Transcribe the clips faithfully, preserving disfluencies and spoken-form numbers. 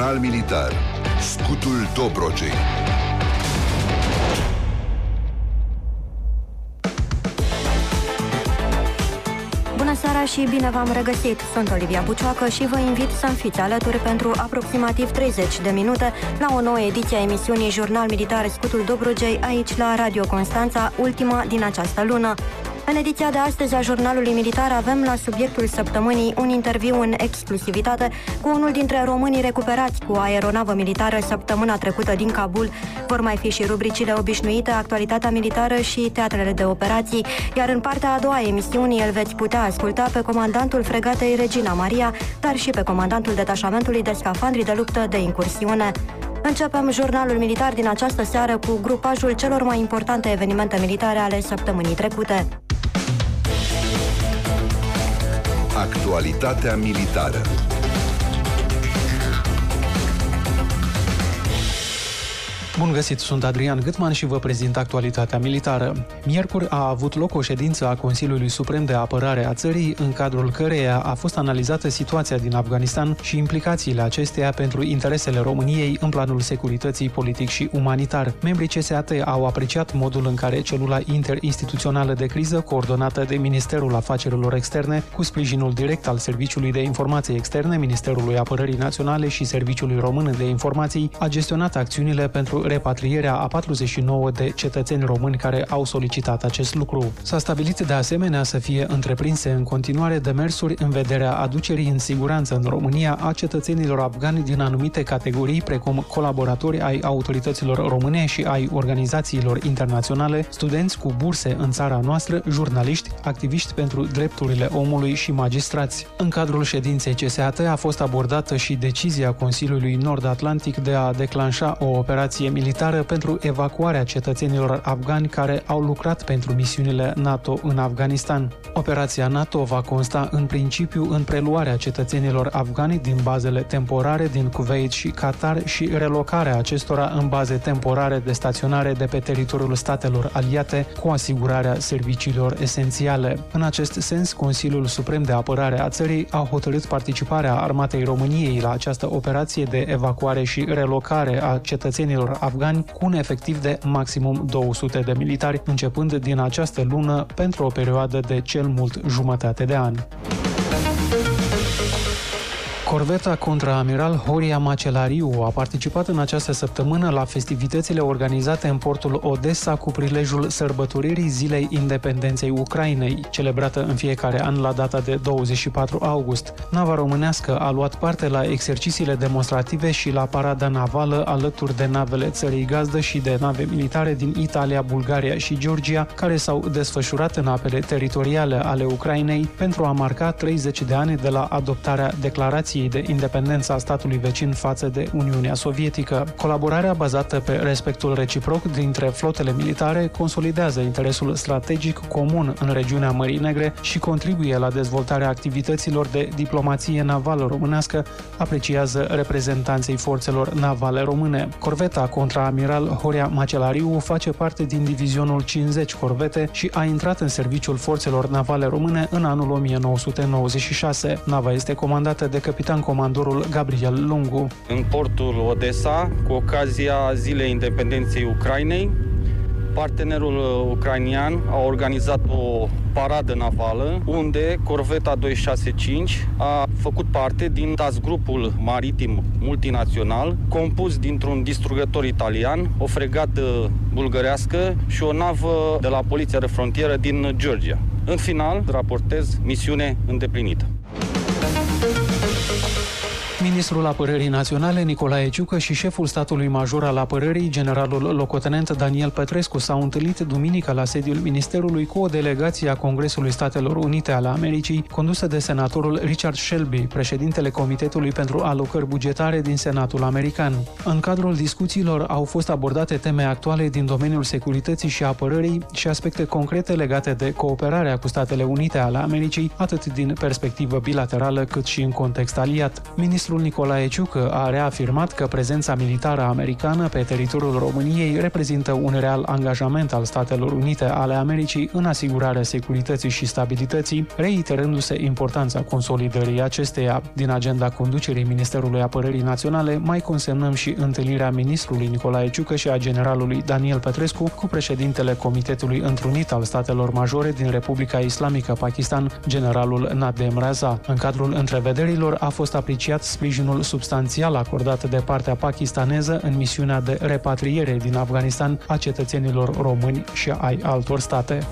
Jurnal militar. Scutul Dobrogei. Bună seara și bine v-am regăsit! Sunt Olivia Bucioacă și vă invit să-mi fiți alături pentru aproximativ treizeci de minute la o nouă ediție a emisiunii Jurnal Militar Scutul Dobrogei aici la Radio Constanța, ultima din această lună. În ediția de astăzi a Jurnalului Militar avem la subiectul săptămânii un interviu în exclusivitate cu unul dintre românii recuperați cu aeronavă militară săptămâna trecută din Kabul. Vor mai fi și rubricile obișnuite, actualitatea militară și teatrele de operații, iar în partea a doua a emisiunii îl veți putea asculta pe comandantul fregatei Regina Maria, dar și pe comandantul detașamentului de scafandri de luptă de incursiune. Începem Jurnalul Militar din această seară cu grupajul celor mai importante evenimente militare ale săptămânii trecute. Actualitatea militară. Bun găsit, sunt Adrian Gâtman și vă prezint actualitatea militară. Miercuri a avut loc o ședință a Consiliului Suprem de Apărare a țării, în cadrul căreia a fost analizată situația din Afganistan și implicațiile acesteia pentru interesele României în planul securității politic și umanitar. Membrii C S A T au apreciat modul în care celula interinstituțională de criză, coordonată de Ministerul Afacerilor Externe, cu sprijinul direct al Serviciului de Informații Externe, Ministerului Apărării Naționale și Serviciului Român de Informații, a gestionat acțiunile pentru repatrierea a patruzeci și nouă de cetățeni români care au solicitat acest lucru. S-a stabilit de asemenea să fie întreprinse în continuare demersuri în vederea aducerii în siguranță în România a cetățenilor afgani din anumite categorii, precum colaboratori ai autorităților române și ai organizațiilor internaționale, studenți cu burse în țara noastră, jurnaliști, activiști pentru drepturile omului și magistrați. În cadrul ședinței C S A T a fost abordată și decizia Consiliului Nord-Atlantic de a declanșa o operație militară pentru evacuarea cetățenilor afgani care au lucrat pentru misiunile NATO în Afganistan. Operația NATO va consta în principiu în preluarea cetățenilor afgani din bazele temporare din Kuwait și Qatar și relocarea acestora în baze temporare de staționare de pe teritoriul statelor aliate cu asigurarea serviciilor esențiale. În acest sens, Consiliul Suprem de Apărare a țării a hotărât participarea Armatei României la această operație de evacuare și relocare a cetățenilor afgani cu un efectiv de maximum două sute de militari, începând din această lună pentru o perioadă de cel mult jumătate de an. Corveta contraamiral Horia Macelariu a participat în această săptămână la festivitățile organizate în portul Odessa cu prilejul sărbătoririi Zilei Independenței Ucrainei, celebrată în fiecare an la data de douăzeci și patru august. Nava românească a luat parte la exercițiile demonstrative și la parada navală alături de navele țării gazdă și de nave militare din Italia, Bulgaria și Georgia, care s-au desfășurat în apele teritoriale ale Ucrainei pentru a marca treizeci de ani de la adoptarea declarației de independență a statului vecin față de Uniunea Sovietică. Colaborarea bazată pe respectul reciproc dintre flotele militare consolidează interesul strategic comun în regiunea Mării Negre și contribuie la dezvoltarea activităților de diplomație navală românească, apreciază reprezentanții forțelor navale române. Corveta contraamiral Horia Macelariu face parte din divizionul cincizeci corvete și a intrat în serviciul forțelor navale române în anul o mie nouă sute nouăzeci și șase. Nava este comandată de capitan comandorul Gabriel Lungu. În portul Odessa, cu ocazia Zilei Independenței Ucrainei, partenerul ucrainian a organizat o paradă navală unde corveta doi șase cinci a făcut parte din task grupul maritim multinațional compus dintr-un distrugător italian, o fregată bulgărească și o navă de la Poliția de Frontieră din Georgia. În final, raportez misiune îndeplinită. Ministrul Apărării Naționale Nicolae Ciucă și șeful statului major al apărării, generalul locotenent Daniel Petrescu, s-au întâlnit duminică la sediul Ministerului cu o delegație a Congresului Statelor Unite ale Americii, condusă de senatorul Richard Shelby, președintele Comitetului pentru Alocări Bugetare din Senatul American. În cadrul discuțiilor au fost abordate teme actuale din domeniul securității și apărării și aspecte concrete legate de cooperarea cu Statele Unite ale Americii, atât din perspectivă bilaterală cât și în context aliat. Ministrul Ministrul Nicolae Ciucă a reafirmat că prezența militară americană pe teritoriul României reprezintă un real angajament al Statelor Unite ale Americii în asigurarea securității și stabilității, reiterându-se importanța consolidării acesteia. Din agenda conducerii Ministerului Apărării Naționale mai consemnăm și întâlnirea ministrului Nicolae Ciucă și a generalului Daniel Petrescu cu președintele Comitetului Întrunit al Statelor Majore din Republica Islamică Pakistan, generalul Nadem Raza. În cadrul întrevederilor a fost apreciat sprijinul substanțial acordat de partea pakistaneză în misiunea de repatriere din Afganistan a cetățenilor români și ai altor state.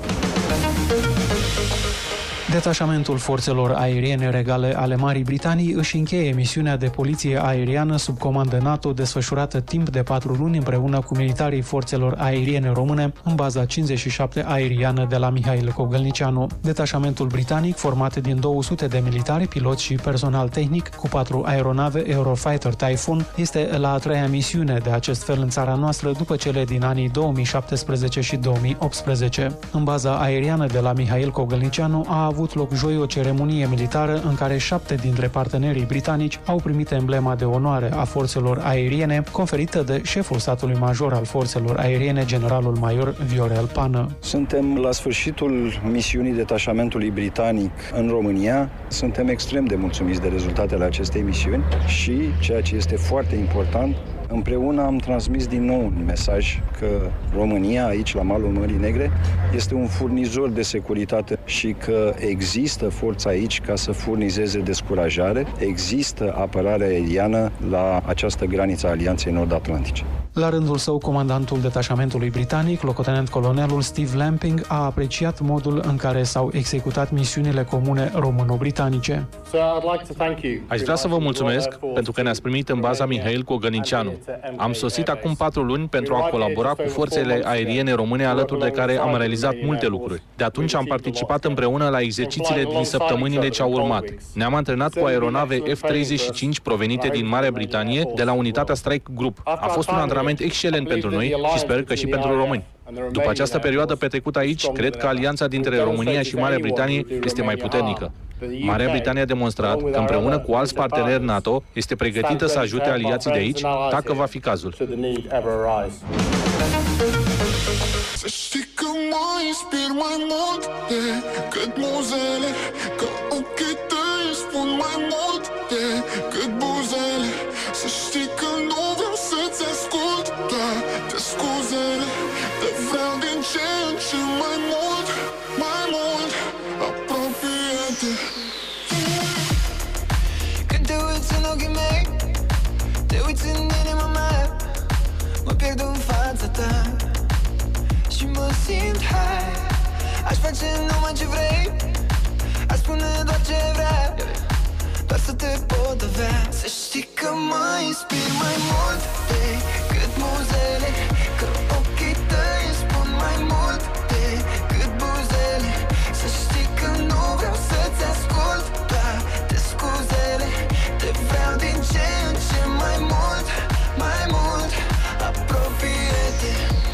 Detașamentul forțelor aeriene regale ale Marii Britanii își încheie misiunea de poliție aeriană sub comandă NATO desfășurată timp de patru luni împreună cu militarii forțelor aeriene române în baza cincizeci și șapte aeriană de la Mihail Cogălnicianu. Detașamentul britanic, format din două sute de militari, piloți și personal tehnic, cu patru aeronave Eurofighter Typhoon, este la a treia misiune de acest fel în țara noastră după cele din anii două mii șaptesprezece și două mii optsprezece. În baza aeriană de la Mihail Cogălnicianu a avut loc joi o ceremonie militară în care șapte dintre partenerii britanici au primit emblema de onoare a forțelor aeriene, conferită de șeful statului major al forțelor aeriene, generalul major Viorel Pană. Suntem la sfârșitul misiunii detașamentului britanic în România. Suntem extrem de mulțumiți de rezultatele acestei misiuni și, ceea ce este foarte important, împreună am transmis din nou un mesaj că România, aici la malul Mării Negre, este un furnizor de securitate și că există forța aici ca să furnizeze descurajare, există apărare aeriană la această graniță a Alianței Nord-Atlantice. La rândul său, comandantul detașamentului britanic, locotenent colonelul Steve Lamping, a apreciat modul în care s-au executat misiunile comune româno-britanice. Aș vrea să vă mulțumesc pentru că ne-ați primit în baza Mihail Cogălnicianu. Am sosit acum patru luni pentru a colabora cu forțele aeriene române, alături de care am realizat multe lucruri. De atunci am participat împreună la exercițiile din săptămânile ce au urmat. Ne-am antrenat cu aeronave F treizeci și cinci provenite din Marea Britanie, de la unitatea Strike Group. A fost un antrenament excelent pentru noi și sper că și pentru români. După această perioadă petrecută aici, cred că alianța dintre România și Marea Britanie este mai puternică. Marea Britanie a demonstrat că împreună cu alți parteneri NATO este pregătită să ajute aliații de aici, dacă va fi cazul. Să știi că mă inspir mai mult decât muzele, că ochii tăi spun mai mult decât buzele. Să știi că nu vreau să-ți ascult toate scuzele, te vreau din ce în ce mai mult, mai mult, apropie-te. Când te uiți în ochii mei, te uiți în inima mea, mă pierd în fața ta și mă simt high. Aș face numai ce vrei, aș spune doar ce vrea, doar să te pot avea. Să știi că mă inspir mai mult decât muzele, că ochii tăi spun mai mult decât buzele. Să știi că nu vreau să-ți ascult toate scuzele, te vreau din ce în ce mai mult, mai mult, apropie-te.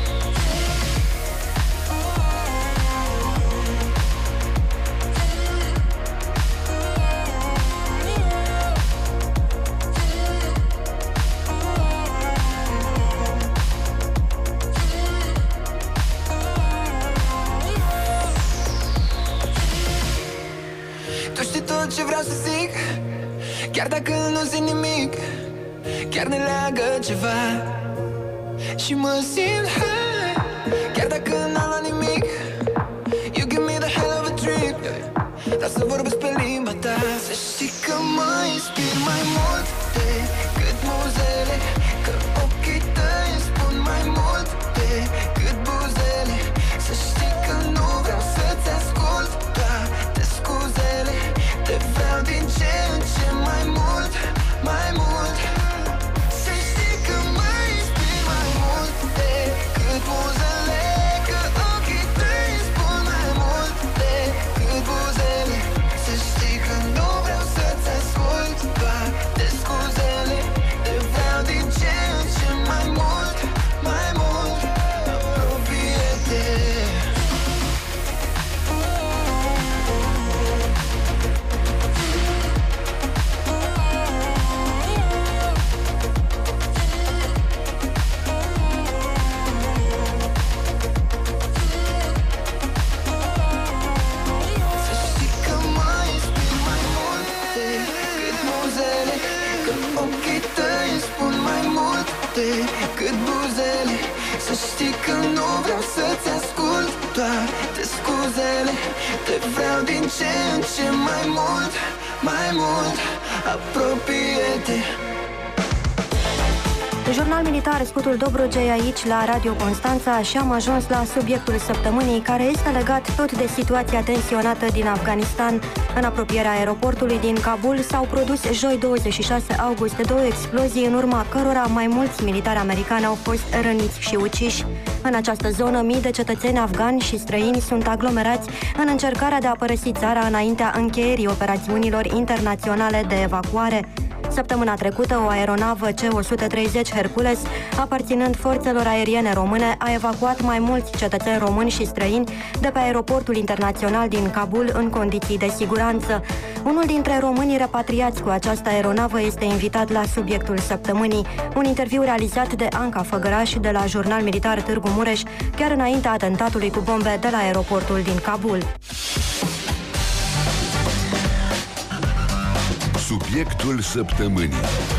Tu știi tot ce vreau să zic, chiar dacă nu zic nimic, chiar ne leagă ceva și mă simt high, chiar dacă n-am luat nimic. You give me the hell of a trip, dar să vorbesc pe limba ta. Să știi că mă inspir mai mult decât muzele, că ochii tăi spun mai mult decât buzele. Să știi că nu vreau să-ți ascult toate scuzele, te vreau din ce în ce mai mult, mai mult. Să știi că mă inspir mai mult decât muzele, că ochii tăi spun mai mult decât buzele. Să știi că nu vreau să-ți ascult toate scuzele, multe cât buzele. Să știi că nu vreau să-ți ascult toate scuzele. Te vreau din ce în ce mai mult, mai mult. Apropie-te. Jurnal militar, Scutul Dobrogei, aici la Radio Constanța, și am ajuns la subiectul săptămânii, care este legat tot de situația tensionată din Afganistan. În apropierea aeroportului din Kabul s-au produs joi douăzeci și șase august două explozii, în urma cărora mai mulți militari americani au fost răniți și uciși. În această zonă, mii de cetățeni afgani și străini sunt aglomerați în încercarea de a părăsi țara înaintea încheierii operațiunilor internaționale de evacuare. Săptămâna trecută, o aeronavă C o sută treizeci Hercules, aparținând forțelor aeriene române, a evacuat mai mulți cetățeni români și străini de pe aeroportul internațional din Kabul în condiții de siguranță. Unul dintre românii repatriați cu această aeronavă este invitat la subiectul săptămânii. Un interviu realizat de Anca Făgăraș de la Jurnal Militar Târgu Mureș, chiar înaintea atentatului cu bombe de la aeroportul din Kabul. Subiectul săptămânii.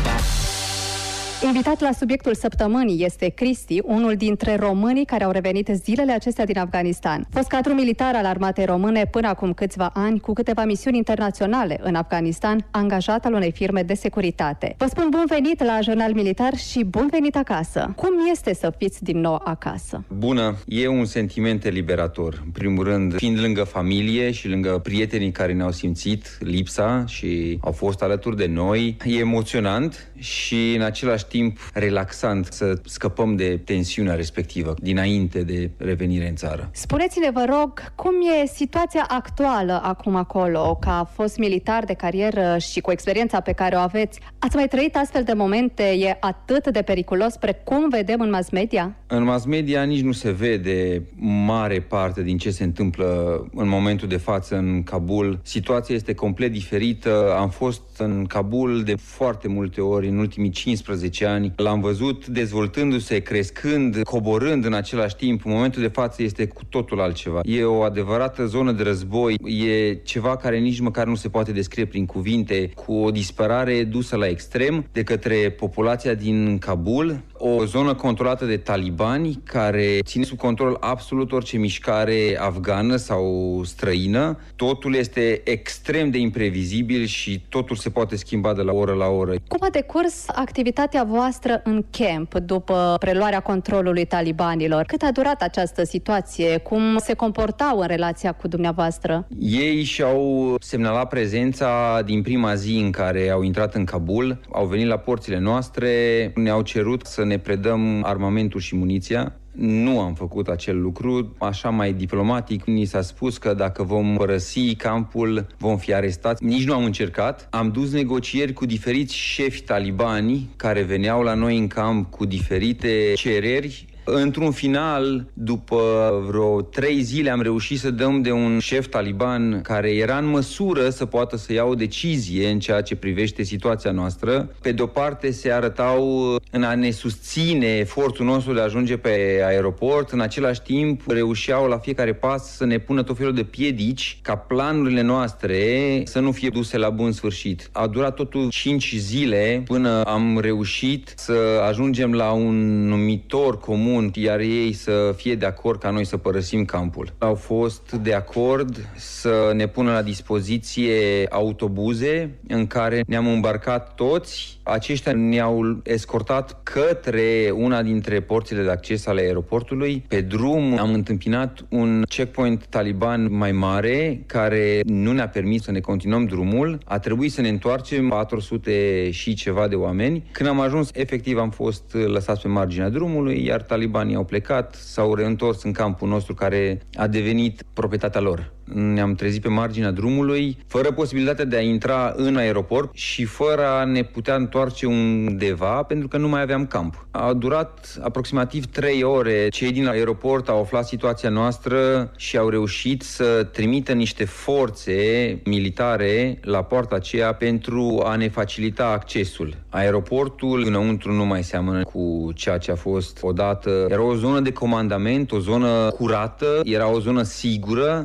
Invitat la subiectul săptămânii este Cristi, unul dintre românii care au revenit zilele acestea din Afganistan. Fost cadru militar al armatei române până acum câțiva ani, cu câteva misiuni internaționale în Afganistan, angajat al unei firme de securitate. Vă spun bun venit la Jurnal Militar și bun venit acasă. Cum este să fiți din nou acasă? Bună! E un sentiment eliberator. În primul rând, fiind lângă familie și lângă prietenii care ne-au simțit lipsa și au fost alături de noi, e emoționant și în același timp relaxant să scăpăm de tensiunea respectivă dinainte de revenire în țară. Spuneți-ne, vă rog, cum e situația actuală acum acolo? Ca fost militar de carieră și cu experiența pe care o aveți, ați mai trăit astfel de momente? E atât de periculos precum vedem în mass media? În mass media nici nu se vede mare parte din ce se întâmplă în momentul de față în Kabul. Situația este complet diferită. Am fost în Kabul de foarte multe ori în ultimii cincisprezece ani. L-am văzut dezvoltându-se, crescând, coborând în același timp. În momentul de față este cu totul altceva. E o adevărată zonă de război. E ceva care nici măcar nu se poate descrie prin cuvinte, cu o disperare dusă la extrem de către populația din Kabul. O zonă controlată de talibani care ține sub control absolut orice mișcare afgană sau străină. Totul este extrem de imprevizibil și totul se poate schimba de la oră la oră. Cum a decurs activitatea voastră în camp după preluarea controlului talibanilor? Cât a durat această situație? Cum se comportau în relația cu dumneavoastră? Ei și-au semnalat prezența din prima zi în care au intrat în Kabul. Au venit la porțile noastre, ne-au cerut să ne predăm armamentul și muniția. Nu am făcut acel lucru. Așa mai diplomatic ni s-a spus că dacă vom părăsi campul, vom fi arestați. Nici nu am încercat. Am dus negocieri cu diferiți șefi talibani care veneau la noi în camp cu diferite cereri. Într-un final, după vreo trei zile, am reușit să dăm de un șef taliban care era în măsură să poată să ia o decizie în ceea ce privește situația noastră. Pe de-o parte se arătau în a ne susține efortul nostru de a ajunge pe aeroport, în același timp reușeau la fiecare pas să ne pună tot felul de piedici ca planurile noastre să nu fie duse la bun sfârșit. A durat totul cinci zile până am reușit să ajungem la un numitor comun, iar ei să fie de acord ca noi să părăsim campul. Au fost de acord să ne pună la dispoziție autobuze în care ne-am îmbarcat toți. Aceștia ne-au escortat către una dintre porțile de acces ale aeroportului. Pe drum am întâmpinat un checkpoint taliban mai mare care nu ne-a permis să ne continuăm drumul. A trebuit să ne întoarcem, patru sute și ceva de oameni. Când am ajuns, efectiv am fost lăsați pe marginea drumului, iar talibanii au plecat, s-au reîntors în campul nostru care a devenit proprietatea lor. Ne-am trezit pe marginea drumului, fără posibilitatea de a intra în aeroport și fără a ne putea întoarce undeva, pentru că nu mai aveam camp. A durat aproximativ trei ore. Cei din aeroport au aflat situația noastră și au reușit să trimită niște forțe militare la poarta aceea pentru a ne facilita accesul. Aeroportul înăuntru nu mai seamănă cu ceea ce a fost odată. Era o zonă de comandament, o zonă curată, era o zonă sigură. În momentul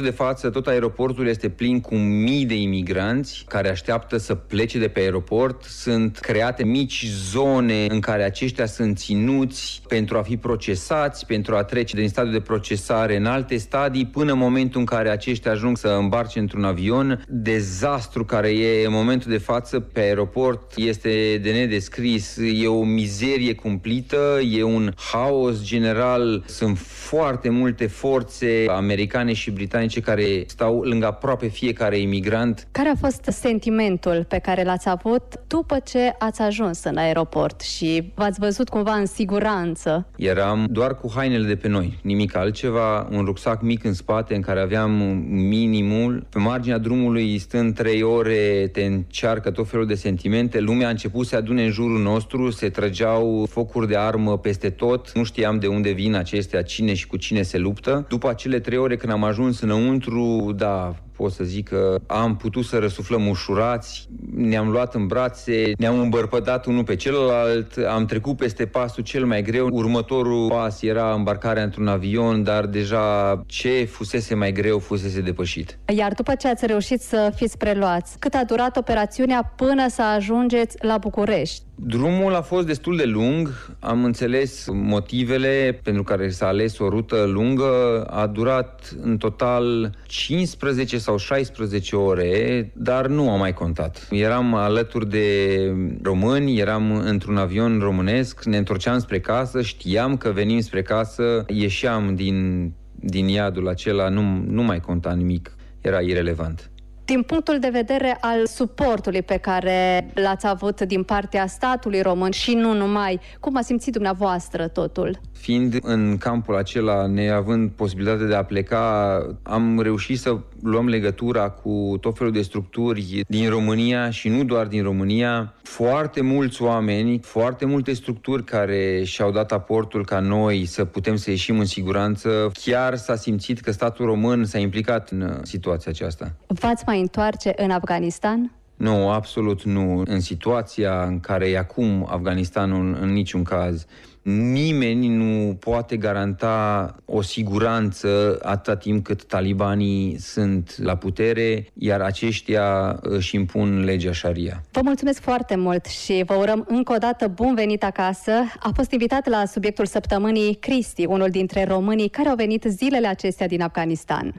momentul de față, tot aeroportul este plin cu mii de imigranți care așteaptă să plece de pe aeroport. Sunt create mici zone în care aceștia sunt ținuți pentru a fi procesați, pentru a trece din stadiul de procesare în alte stadii, până în momentul în care aceștia ajung să îmbarce într-un avion. Dezastru care e în momentul de față pe aeroport este de nedescris. E o mizerie cumplită, e un haos general. Sunt foarte multe forțe americane și britanice care stau lângă aproape fiecare imigrant. Care a fost sentimentul pe care l-ați avut după ce ați ajuns în aeroport și v-ați văzut cumva în siguranță? Eram doar cu hainele de pe noi, nimic altceva, un rucsac mic în spate în care aveam minimul. Pe marginea drumului, stând trei ore, te încearcă tot felul de sentimente. Lumea a început să se adune în jurul nostru, se trăgeau focuri de armă peste tot. Nu știam de unde vin acestea, cine și cu cine se luptă. După acele trei ore când am ajuns înăuntru, da, pot să zic că am putut să răsuflăm ușurați, ne-am luat în brațe, ne-am îmbărpătat unul pe celălalt, am trecut peste pasul cel mai greu. Următorul pas era îmbarcarea într-un avion, dar deja ce fusese mai greu fusese depășit. Iar după ce ați reușit să fiți preluați, cât a durat operațiunea până să ajungeți la București? Drumul a fost destul de lung, am înțeles motivele pentru care s-a ales o rută lungă, a durat în total cincisprezece sau șaisprezece ore, dar nu am mai contat. Eram alături de români, eram într-un avion românesc, ne întorceam spre casă, știam că venim spre casă, ieșeam din, din iadul acela, nu, nu mai conta nimic, era irelevant. Din punctul de vedere al suportului pe care l-ați avut din partea statului român și nu numai, cum a simțit dumneavoastră totul? Fiind în campul acela, neavând posibilitatea de a pleca, am reușit să luăm legătura cu tot felul de structuri din România și nu doar din România. Foarte mulți oameni, foarte multe structuri care și-au dat aportul ca noi să putem să ieșim în siguranță. Chiar s-a simțit că statul român s-a implicat în situația aceasta. V-ați mai întoarce în Afganistan? Nu, absolut nu. În situația în care e acum Afganistanul, în niciun caz. Nimeni nu poate garanta o siguranță atâta timp cât talibanii sunt la putere, iar aceștia își impun legea Sharia. Vă mulțumesc foarte mult și vă urăm încă o dată bun venit acasă. A fost invitat la subiectul săptămânii Cristi, unul dintre românii care au venit zilele acestea din Afganistan.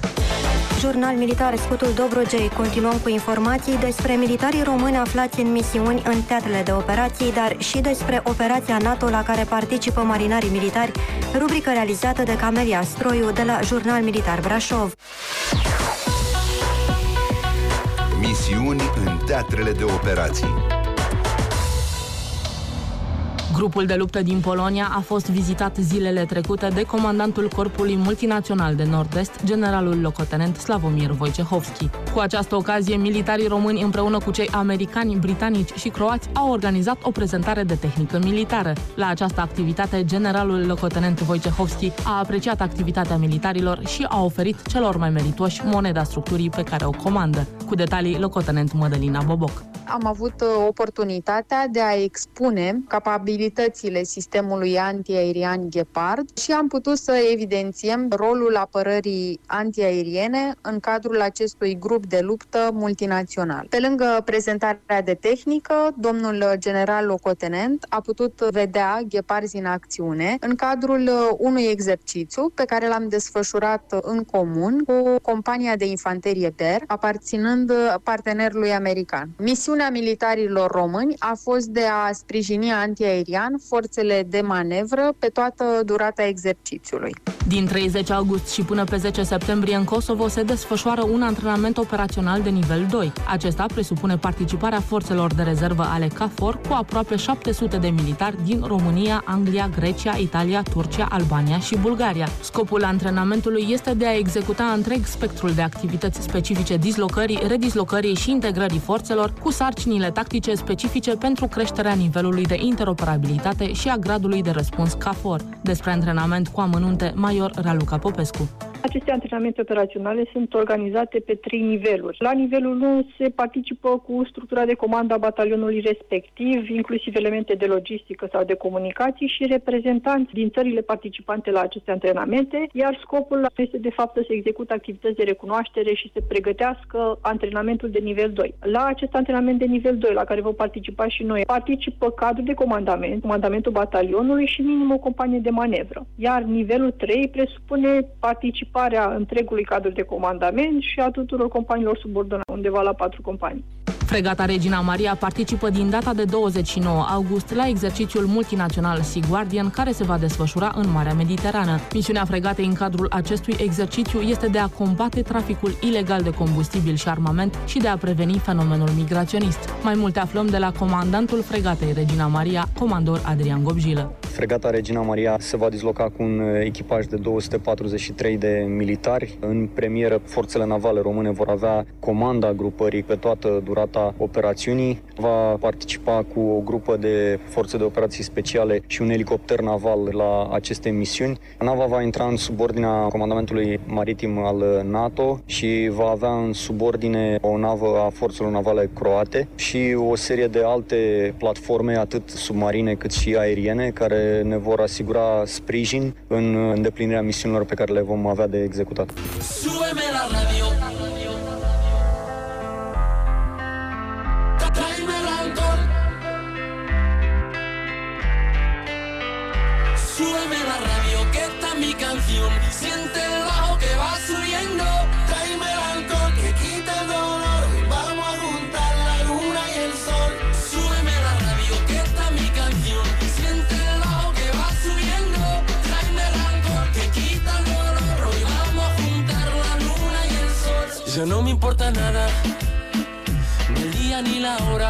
Jurnal militar Scutul Dobrogei. Continuăm cu informații despre militarii români aflați în misiuni în teatrele de operații, dar și despre operația NATO la care participă marinarii militari, rubrică realizată de Camelia Stroiu de la Jurnal Militar Brașov. Misiuni în teatrele de operații. Grupul de luptă din Polonia a fost vizitat zilele trecute de comandantul Corpului Multinațional de Nord-Est, generalul locotenent Slavomir Wojciechowski. Cu această ocazie, militarii români împreună cu cei americani, britanici și croați au organizat o prezentare de tehnică militară. La această activitate, generalul locotenent Wojciechowski a apreciat activitatea militarilor și a oferit celor mai meritoși moneda structurii pe care o comandă. Cu detalii, locotenent Mădălina Boboc. Am avut oportunitatea de a expune capabilitățile sistemului antiaerian Gepard și am putut să evidențiem rolul apărării antiaeriene în cadrul acestui grup de luptă multinațional. Pe lângă prezentarea de tehnică, domnul general locotenent a putut vedea Geparzi în acțiune în cadrul unui exercițiu pe care l-am desfășurat în comun cu compania de infanterie B E R, aparținând partenerului american. Misiunea militarilor români a fost de a sprijini antiaerian forțele de manevră pe toată durata exercițiului. Din treizeci august și până pe zece septembrie în Kosovo se desfășoară un antrenament operațional de nivel doi. Acesta presupune participarea forțelor de rezervă ale KFOR cu aproape șapte sute de militari din România, Anglia, Grecia, Italia, Turcia, Albania și Bulgaria. Scopul antrenamentului este de a executa întreg spectrul de activități specifice dislocării, redislocării și integrării forțelor cu sarcinile tactice specifice pentru creșterea nivelului de interoperabilitate și a gradului de răspuns KFOR. Despre antrenament cu amănunte, Major Raluca Popescu. Aceste antrenamente operaționale sunt organizate pe trei niveluri. La nivelul unu se participă cu structura de comandă a batalionului respectiv, inclusiv elemente de logistică sau de comunicații și reprezentanți din țările participante la aceste antrenamente, iar scopul este de fapt să se execute activități de recunoaștere și să pregătească antrenamentul de nivel doi. La acest antrenament de nivel doi, la care vom participa și noi, participă cadrul de comandament, comandamentul batalionului și minim o companie de manevră. Iar nivelul trei presupune participarea întregului cadru de comandament și a tuturor companiilor subordonate, undeva la patru companii. Fregata Regina Maria participă din data de douăzeci și nouă august la exercițiul multinațional Sea Guardian, care se va desfășura în Marea Mediterană. Misiunea fregatei în cadrul acestui exercițiu este de a combate traficul ilegal de combustibil și armament și de a preveni fenomenul migraționist. Mai multe aflăm de la comandantul fregatei Regina Maria, comandor Adrian Gobjilă. Fregata Regina Maria se va disloca cu un echipaj de două sute patruzeci și trei de militari. În premieră, forțele navale române vor avea comanda grupării pe toată durata operațiunii. Va participa cu o grupă de forțe de operații speciale și un elicopter naval la aceste misiuni. Nava va intra în subordinea comandamentului maritim al NATO și va avea în subordine o navă a forțelor navale croate și o serie de alte platforme, atât submarine cât și aeriene, care ne vor asigura sprijin în îndeplinirea misiunilor pe care le vom avea de executat. Súbeme la radio. Tráeme el alcohol. Súbeme la radio, que esta es mi canción. Siente el bajo que va subiendo. Tráeme el alcohol que quita el dolor. Vamos a juntar la luna y el sol. Súbeme la radio, que esta es mi canción. Siente el bajo que va subiendo. Tráeme el alcohol que quita el dolor. Hoy vamos a juntar la luna y el sol. Ya no me importa nada, ni el día ni la hora.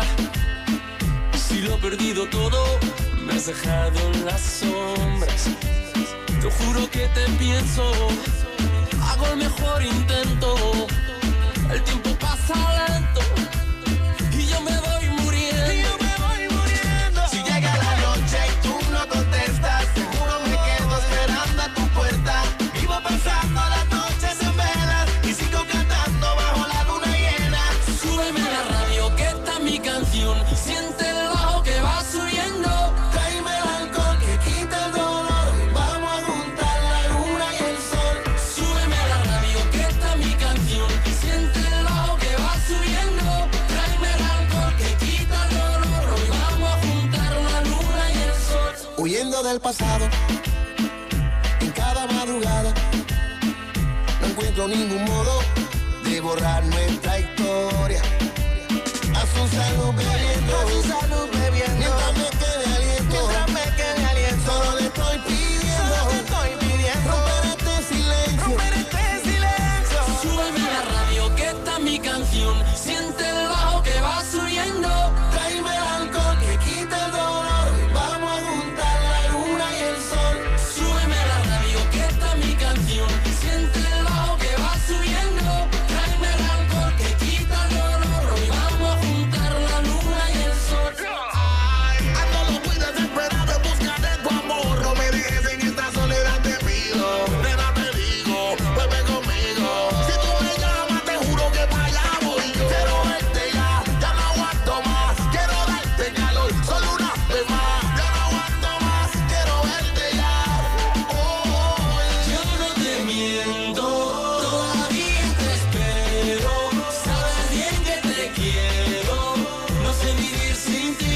Si lo he perdido todo, me has dejado en las sombras. Te juro que te pienso, hago el mejor intento. El tiempo pasa lento y yo me voy muriendo. Y yo me voy muriendo. Si llega la noche y tú no contestas, seguro me quedo esperando a tu puerta. Vivo pasando las noches en velas y sigo cantando bajo la luna llena. Súbeme la radio, que esta es mi canción. Siente el bajo que va subiendo. Tráeme el alcohol que quita el dolor. Vamos a juntar la luna y el sol. Súbeme la radio, que esta es mi canción. Siente el bajo que va subiendo. Tráeme el alcohol que quita el dolor. Hoy vamos a juntar la luna y el sol. Huyendo del pasado, en cada madrugada, no encuentro ningún modo de borrar nuestra historia. A su salud bebiendo, a su salud bebiendo, mientras me quede aliento, mientras me quede aliento, solo le estoy pidiendo, solo le estoy pidiendo, romper este silencio, romper este silencio. Súbeme la radio, que esta es mi canción, siente el bajo que va subiendo, tráeme el alcohol que quita el dolor, vamos a juntar la luna y el sol. Súbeme la radio, que esta es mi canción, siente el bajo que va subiendo, tráeme el alcohol que quita el dolor, hoy vamos a juntar la luna y el sol. Ando loco y desesperado en busca de tu amor, no me dejes en esta soledad, te pido. Nena, te digo, vuelve conmigo. Si tú me llamas, te juro que para allá voy yo. Quiero verte ya, ya no aguanto más. Quiero darte calor, solo una vez más. Ya no aguanto más, quiero verte ya. Oh, yo no te miento, todavía te espero. Sabes bien que te quiero, no sé vivir sin ti.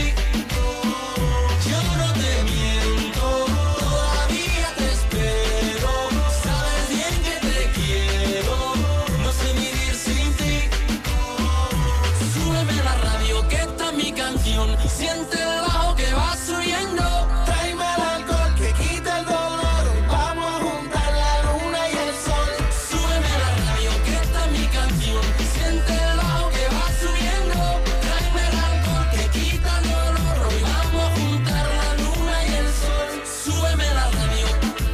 Yo no te miento, todavía te espero. Sabes bien que te quiero, no sé vivir sin ti. Súbeme la radio, que esta es mi canción. Siente el bajo que va subiendo. Tráeme el alcohol que quita el dolor. Vamos a juntar la luna y el sol. Súbeme la radio, que esta es mi canción. Siente el bajo que va subiendo. Tráeme el alcohol que quita el dolor. Hoy vamos a juntar la luna y el sol. Súbeme la radio.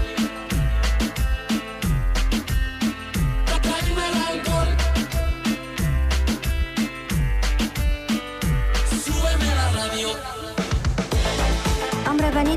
Tráeme el alcohol. Súbeme la radio.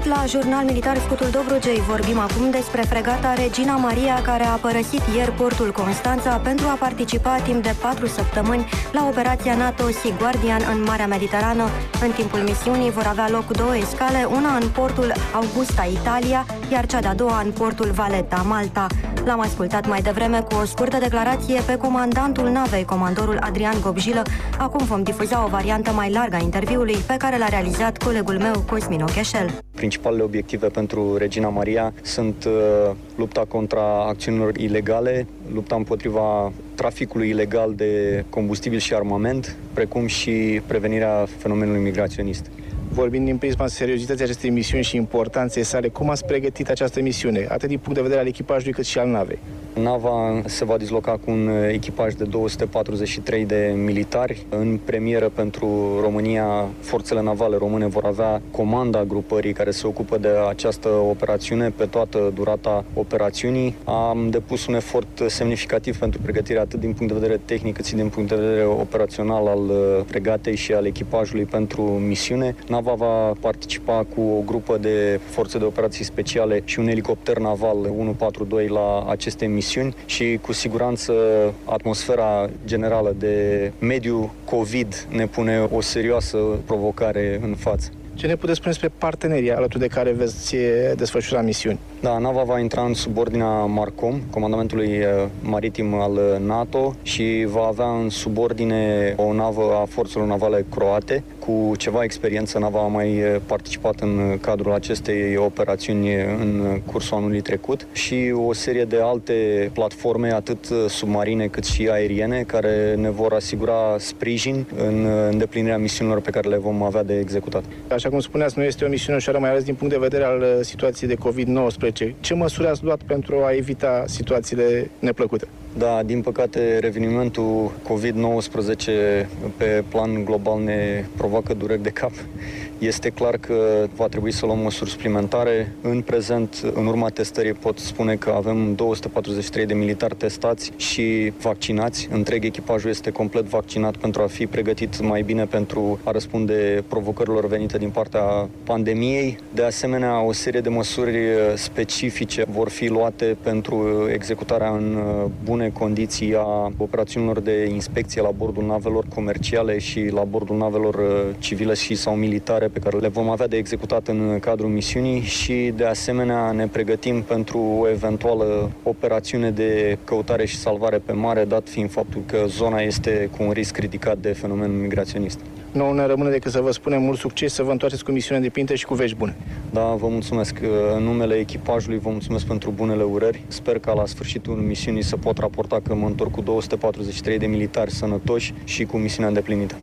revenit la Jurnal Militar Scutul Dobrogei. Vorbim acum despre fregata Regina Maria, care a părăsit ieri portul Constanța pentru a participa timp de patru săptămâni la operația NATO Sea Guardian în Marea Mediterană. În timpul misiunii vor avea loc două escale, una în portul Augusta, Italia, iar cea de-a doua în portul Valletta, Malta. L-am ascultat mai devreme cu o scurtă declarație pe comandantul navei, comandorul Adrian Gobjilă. Acum vom difuza o variantă mai largă a interviului pe care l-a realizat colegul meu, Cosmin Ocheșel. Principalele obiective pentru Regina Maria sunt uh, lupta contra acțiunilor ilegale, lupta împotriva traficului ilegal de combustibil și armament, precum și prevenirea fenomenului migraționist. Vorbind din prisma seriozității acestei misiuni și importanței sale, cum ați pregătit această misiune, atât din punct de vedere al echipajului cât și al navei? Nava se va disloca cu un echipaj de două sute patruzeci și trei de militari. În premieră pentru România, forțele navale române vor avea comanda grupării care se ocupă de această operațiune pe toată durata operațiunii. Am depus un efort semnificativ pentru pregătirea atât din punct de vedere tehnic cât și din punct de vedere operațional al fregatei și al echipajului pentru misiune. Nava va participa cu o grupă de forțe de operații speciale și un elicopter naval unu patru doi la aceste misiuni și cu siguranță atmosfera generală de mediu COVID ne pune o serioasă provocare în față. Ce ne puteți spune despre partenerii alături de care veți desfășura misiuni? Da, nava va intra în subordinea Marcom, comandamentului maritim al NATO, și va avea în subordine o navă a forțelor navale croate. Cu ceva experiență, nava a mai participat în cadrul acestei operațiuni în cursul anului trecut și o serie de alte platforme, atât submarine cât și aeriene, care ne vor asigura sprijin în îndeplinirea misiunilor pe care le vom avea de executat. Așa cum spuneați, nu este o misiune ușoară, mai ales din punct de vedere al situației de covid nouăsprezece. Ce măsuri ați luat pentru a evita situațiile neplăcute? Da, din păcate, revenimentul covid nouăsprezece pe plan global ne provoacă dureri de cap. Este clar că va trebui să luăm măsuri suplimentare. În prezent, în urma testării, pot spune că avem două sute patruzeci și trei de militari testați și vaccinați. Întreg echipajul este complet vaccinat pentru a fi pregătit mai bine pentru a răspunde provocărilor venite din partea pandemiei. De asemenea, o serie de măsuri specifice vor fi luate pentru executarea în bune condiții a operațiunilor de inspecție la bordul navelor comerciale și la bordul navelor civile și sau militare pe care le vom avea de executat în cadrul misiunii și, de asemenea, ne pregătim pentru o eventuală operațiune de căutare și salvare pe mare, dat fiind faptul că zona este cu un risc ridicat de fenomen migraționist. Nu ne rămâne decât să vă spunem mult succes, să vă întoarceți cu misiunea de pinte și cu vești bune. Da, vă mulțumesc. În numele echipajului vă mulțumesc pentru bunele urări. Sper ca la sfârșitul misiunii să pot raporta că mă întorc cu două sute patruzeci și trei de militari sănătoși și cu misiunea îndeplinită.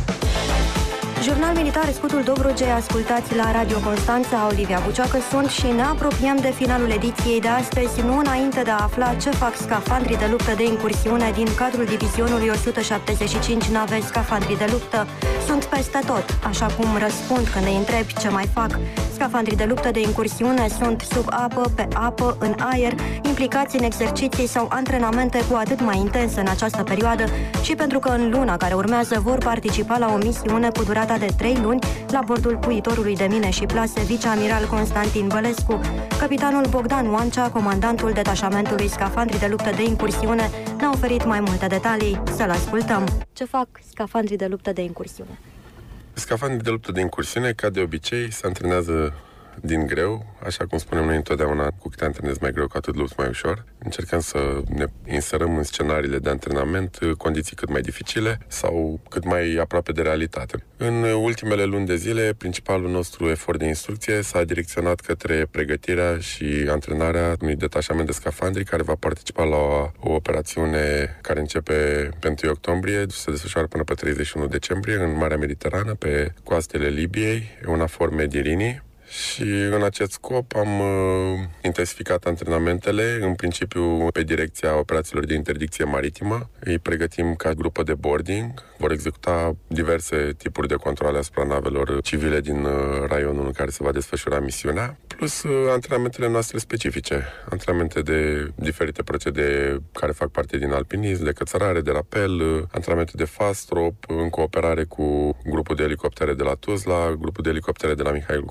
Jurnal Militar Scutul Dobrogei, ascultați la Radio Constanța. Olivia Bucioacă sunt și ne apropiem de finalul ediției de astăzi, nu înainte de a afla ce fac scafandrii de luptă de incursiune din cadrul divizionului o sută șaptezeci și cinci nave scafandrii de luptă. Sunt peste tot, așa cum răspund când îi întrebi ce mai fac. Scafandrii de luptă de incursiune sunt sub apă, pe apă, în aer, implicați în exerciții sau antrenamente cu atât mai intense în această perioadă și pentru că în luna care urmează vor participa la o misiune cu durata de trei luni la bordul puitorului de mine și plase viceamiral Constantin Bălescu. Capitanul Bogdan Oancea, comandantul detașamentului scafandrii de luptă de incursiune, ne-a oferit mai multe detalii. Să-l ascultăm. Ce fac scafandrii de luptă de incursiune? Scafandrii de luptă de incursiune, ca de obicei, se antrenează din greu, așa cum spunem noi întotdeauna, cu cât antrenezi mai greu, cu atât lupți mai ușor. Încercăm să ne inserăm în scenariile de antrenament condiții cât mai dificile sau cât mai aproape de realitate. În ultimele luni de zile, principalul nostru efort de instrucție s-a direcționat către pregătirea și antrenarea unui detașament de scafandri care va participa la o, o operațiune care începe pe întâi octombrie și se desfășoară până pe treizeci și unu decembrie în Marea Mediterană, pe coastele Libiei, EUNAVFOR Medirini. Și în acest scop am uh, intensificat antrenamente, în principiu pe direcția operațiilor de interdicție maritimă. Îi pregătim ca grupă de boarding, vor executa diverse tipuri de controle asupra navelor civile din uh, raionul în care se va desfășura misiunea, plus uh, antrenamentele noastre specifice, antrenamente de diferite procedee care fac parte din alpinism, de cățărare, de rapel, uh, antrenamente de fast rope, în cooperare cu grupul de elicoptere de la Tuzla, grupul de elicoptere de la Mihail Gogolniceanu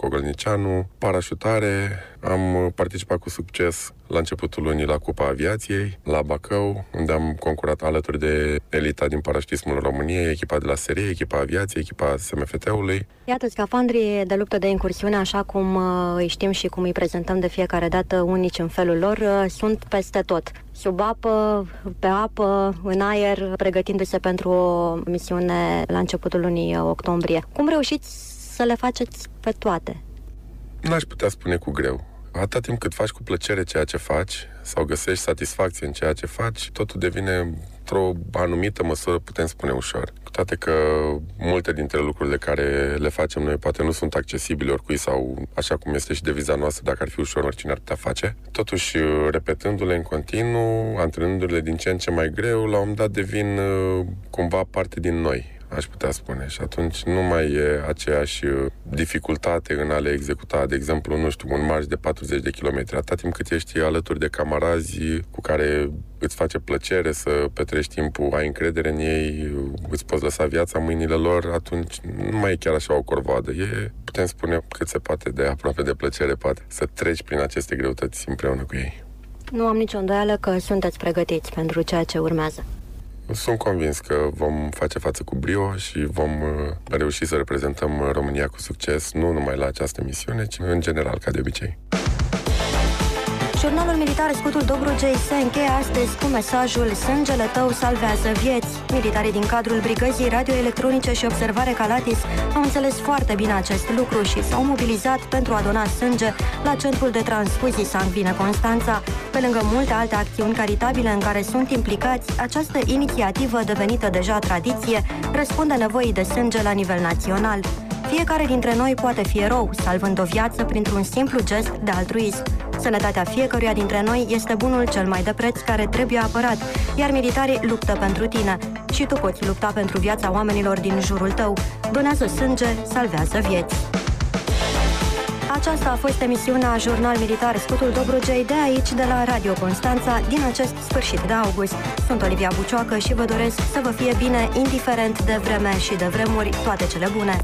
Tărășanu, parașutare. Am participat cu succes la începutul lunii la Cupa Aviației, la Bacău, unde am concurat alături de elita din parașutismul României, echipa de la S R I, echipa Aviației, echipa S M F T-ului. Iată, scafandrii de luptă de incursiune, așa cum îi știm și cum îi prezentăm de fiecare dată, unici în felul lor, sunt peste tot. Sub apă, pe apă, în aer, pregătindu-se pentru o misiune la începutul lunii octombrie. Cum reușiți să le faceți pe toate? N-aș putea spune cu greu. Atâta timp cât faci cu plăcere ceea ce faci sau găsești satisfacție în ceea ce faci, totul devine, într-o anumită măsură, putem spune, ușor. Cu toate că multe dintre lucrurile care le facem noi poate nu sunt accesibile oricui sau, așa cum este și deviza noastră, dacă ar fi ușor, oricine ar putea face. Totuși, repetându-le în continuu, antrenându-le din ce în ce mai greu, la un moment dat devin cumva parte din noi, aș putea spune. Și atunci nu mai e aceeași dificultate în a le executa. De exemplu, nu știu, un marș de patruzeci de kilometri. Atâta timp cât ești alături de camarazi cu care îți face plăcere să petrești timpul, ai încredere în ei, îți poți lăsa viața în mâinile lor, atunci nu mai e chiar așa o corvoadă. E, putem spune, cât se poate de aproape de plăcere, poate, să treci prin aceste greutăți împreună cu ei. Nu am nicio îndoială că sunteți pregătiți pentru ceea ce urmează. Sunt convins că vom face față cu brio și vom reuși să reprezentăm România cu succes, nu numai la această misiune, ci în general, ca de obicei. Jurnalul militar Scutul Dobrogei se încheie astăzi cu mesajul "Sângele tău salvează vieți". Militarii din cadrul Brigăzii Radioelectronice și Observare Calatis au înțeles foarte bine acest lucru și s-au mobilizat pentru a dona sânge la Centrul de Transfuzii Sanguine Constanța. Pe lângă multe alte acțiuni caritabile în care sunt implicați, această inițiativă, devenită deja tradiție, răspunde nevoii de sânge la nivel național. Fiecare dintre noi poate fi erou, salvând o viață printr-un simplu gest de altruism. Sănătatea fiecăruia dintre noi este bunul cel mai de preț care trebuie apărat, iar militarii luptă pentru tine. Și tu poți lupta pentru viața oamenilor din jurul tău. Donează sânge, salvează vieți. Aceasta a fost emisiunea Jurnal Militar Scutul Dobrogei de aici, de la Radio Constanța, din acest sfârșit de august. Sunt Olivia Bucioacă și vă doresc să vă fie bine, indiferent de vreme și de vremuri, toate cele bune!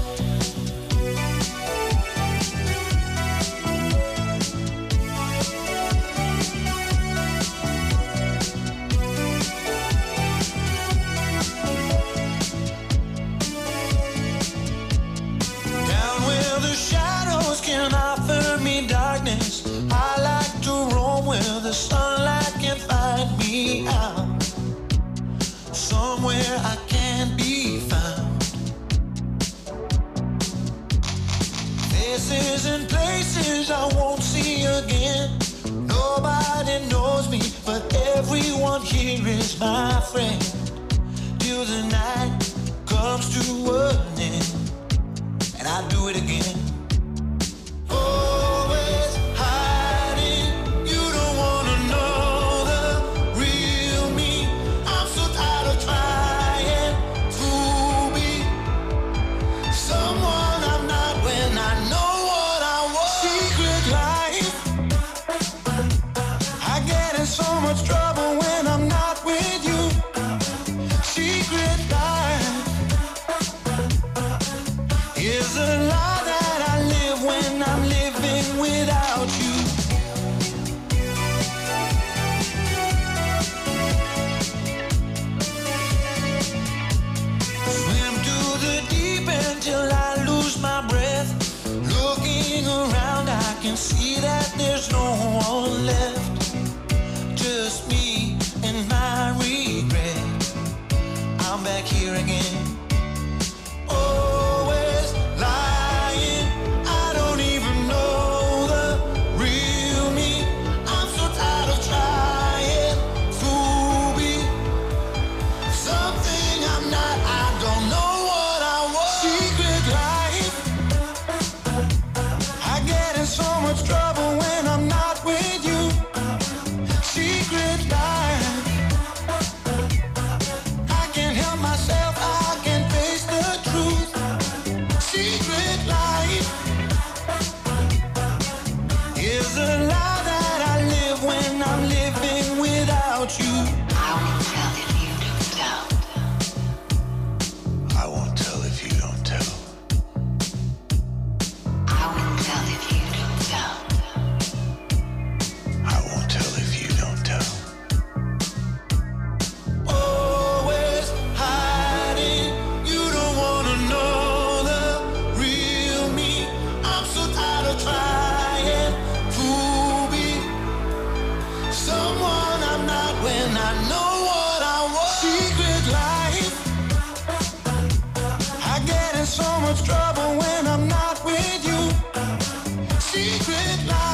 I won't see again. Nobody knows me, but everyone here is my friend. Till the night comes to an end, and I do it again. Always hiding, you don't wanna know the real me. I'm so tired of trying to be someone I'm not when I know. So much trouble when I'm not with you. Secret life is a lie that I live when I'm living without you. Swim to the deep end till I lose my breath. Looking around, I can see that there's no one left. Just me and my regret. I'm back here again. Always lying. I don't even know the real me. I'm so tired of trying to be something I'm not. I don't know what I want. Secret life. I get in so much trouble when I'm not with you. Secret life. I can't help myself. I in so much trouble when I'm not with you. Secret life.